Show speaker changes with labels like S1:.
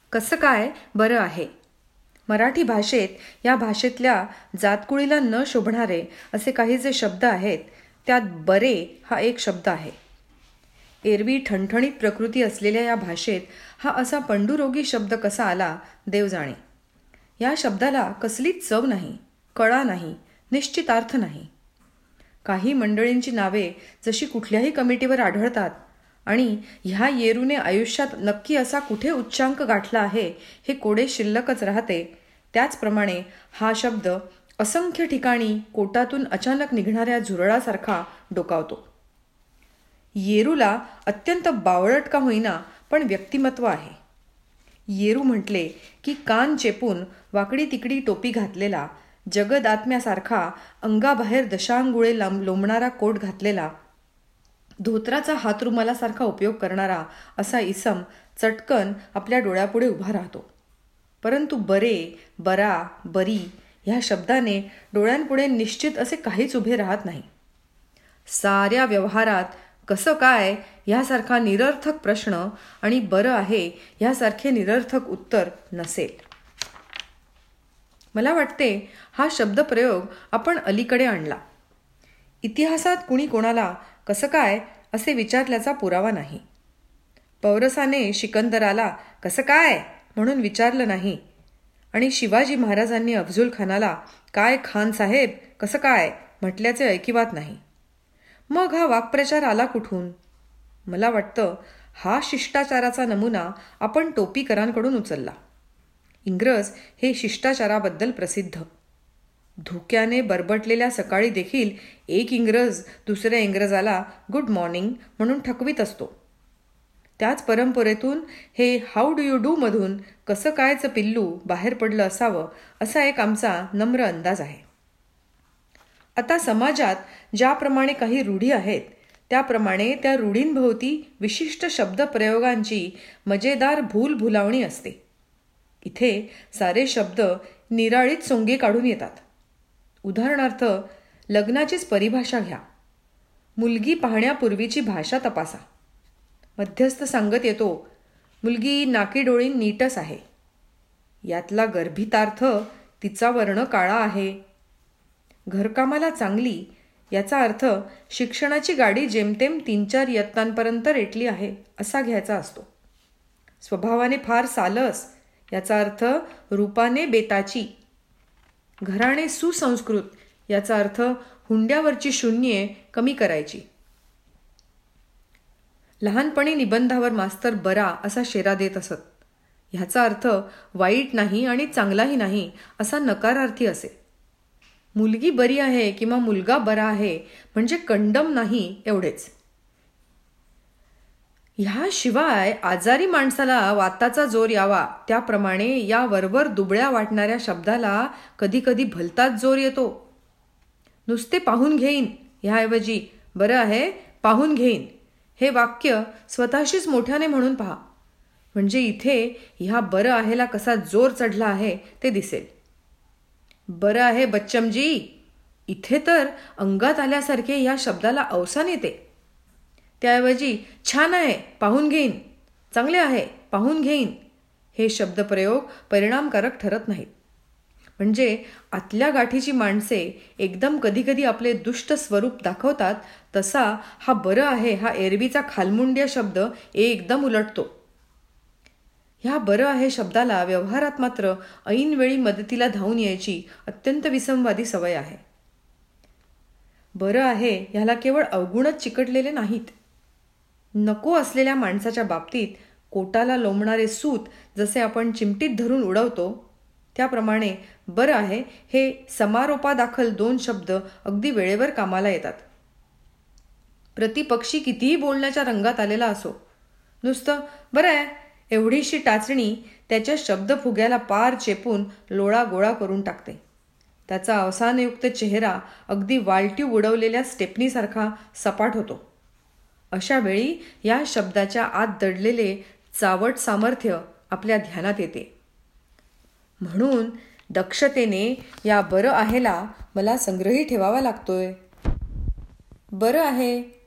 S1: कसं काय बरं आहे. मराठी भाषेत या भाषेतल्या जातकुळीला न शोभणारे असे काही जे शब्द आहेत त्यात बरे हा एक शब्द आहे. एरवी ठणठणीत प्रकृती असलेल्या या भाषेत हा असा पंडुरोगी शब्द कसा आला देव जाणे. या शब्दाला कसलीच चव नाही, कळा नाही, निश्चितार्थ नाही. काही मंडळींची नावे जशी कुठल्याही कमिटीवर आढळतात आणि ह्या येरूने आयुष्यात नक्की असा कुठे उच्चांक गाठला आहे हे कोडे शिल्लकच राहते, त्याचप्रमाणे हा शब्द असंख्य ठिकाणी कोटातून अचानक निघणाऱ्या झुरळासारखा डोकावतो. येरूला अत्यंत बावळट का होईना पण व्यक्तिमत्व आहे. येरू म्हटले की कान चेपून वाकडी तिकडी टोपी घातलेला, जगदात्म्यासारखा अंगाबाहेर दशांगुळे लोंबणारा कोट घातलेला, धोत्राचा हातरुमालासारखा उपयोग करणारा असा इसम चटकन आपल्या डोळ्यापुढे उभा राहतो. परंतु बरे, बरा, बरी ह्या शब्दाने डोळ्यांपुढे निश्चित असे काहीच उभे राहत नाही. साऱ्या व्यवहारात कसं काय ह्यासारखा निरर्थक प्रश्न आणि बरं आहे ह्यासारखे निरर्थक उत्तर नसेल. मला वाटते हा शब्दप्रयोग आपण अलीकडे आणला. इतिहासात कुणी कोणाला कसं काय असे विचारल्याचा पुरावा नाही. पौरसाने सिकंदराला कसं काय म्हणून विचारलं नाही आणि शिवाजी महाराजांनी अफझल खानाला काय खान साहेब कसं काय म्हटल्याचे ऐकिवात नाही. मग हा वाक्प्रचार आला कुठून? मला वाटतं हा शिष्टाचाराचा नमुना आपण टोपीकरांकडून उचलला. इंग्रज हे शिष्टाचाराबद्दल प्रसिद्ध. धुक्याने बरबटलेल्या सकाळी देखील एक इंग्रज दुसऱ्या इंग्रजाला गुड मॉर्निंग म्हणून ठकवीत असतो. त्याच परंपरेतून हे हाऊ डू यू डू मधून कसं कायचं पिल्लू बाहेर पडलं असावं असा एक आमचा नम्र अंदाज आहे. आता समाजात ज्याप्रमाणे काही रूढी आहेत त्याप्रमाणे त्या रूढींभोवती विशिष्ट शब्दप्रयोगांची मजेदार भूलभुलावणी असते. इथे सारे शब्द निराळीत सोंगे काढून येतात. उदाहरणार्थ लग्नाचीच परिभाषा घ्या. मुलगी पाहण्यापूर्वीची भाषा तपासा. मध्यस्थ सांगत येतो मुलगी नाकीडोळी नीटच आहे. यातला गर्भितार्थ तिचा वर्ण काळा आहे. घरकामाला चांगली याचा अर्थ शिक्षणाची गाडी जेमतेम 3-4 इयत्तांपर्यंत रेटली आहे असा घ्यायचा असतो. स्वभावाने फार सालस याचा अर्थ रूपाने बेताची. घराणे सुसंस्कृत याचा अर्थ हुंड्यावरची शून्ये कमी करायची. लहानपणी निबंधावर मास्तर बरा असा शेरा देत असत. ह्याचा अर्थ वाईट नाही आणि चांगलाही नाही असा नकारार्थी असे. मुलगी बरी आहे किंवा मुलगा बरा आहे म्हणजे कंडम नाही एवढेच. ह्याशिवाय आजारी माणसाला वाताचा जोर यावा त्याप्रमाणे या वरवर दुबळ्या वाटणाऱ्या शब्दाला कधी कधी भलताच जोर येतो. नुसते पाहून घेईन ह्याऐवजी बरं आहे पाहून घेईन हे वाक्य स्वतःशीच मोठ्याने म्हणून पहा, म्हणजे इथे ह्या बरं आहेला कसा जोर चढला आहे ते दिसेल. बरं आहे बच्चमजी इथे तर अंगात आल्यासारखे ह्या शब्दाला अवसान येते. त्याऐवजी छान आहे पाहून घेईन, चांगले आहे पाहून घेईन हे शब्दप्रयोग परिणामकारक ठरत नाहीत. म्हणजे आतल्या गाठीची माणसे एकदम कधीकधी आपले दुष्ट स्वरूप दाखवतात तसा हा बरं आहे हा एरवीचा खालमुंड्या शब्द एकदम उलटतो. ह्या बरं आहे शब्दाला व्यवहारात मात्र ऐनवेळी मदतीला धावून यायची अत्यंत विसंवादी सवय आहे. बरं आहे ह्याला केवळ अवगुणच चिकटलेले नाहीत. नको असलेल्या माणसाच्या बाबतीत कोटाला लोंबणारे सूत जसे आपण चिमटीत धरून उडवतो त्याप्रमाणे बरं आहे हे समारोपादाखल 2 शब्द अगदी वेळेवर कामाला येतात. प्रतिपक्षी कितीही बोलण्याच्या रंगात आलेला असो, नुसतं बरं आहे एवढीशी टाचणी त्याच्या शब्दफुग्याला पार चेपून लोळा गोळा करून टाकते. त्याचा अवसानयुक्त चेहरा अगदी वालटी उडवलेल्या स्टेपनीसारखा सपाट होतो. अशा वेळी या शब्दाच्या आत दडलेले चावट सामर्थ्य आपल्या ध्यानात येते. म्हणून दक्षतेने या बरं आहेला मला संग्रही ठेवावा लागतोय. बरं आहे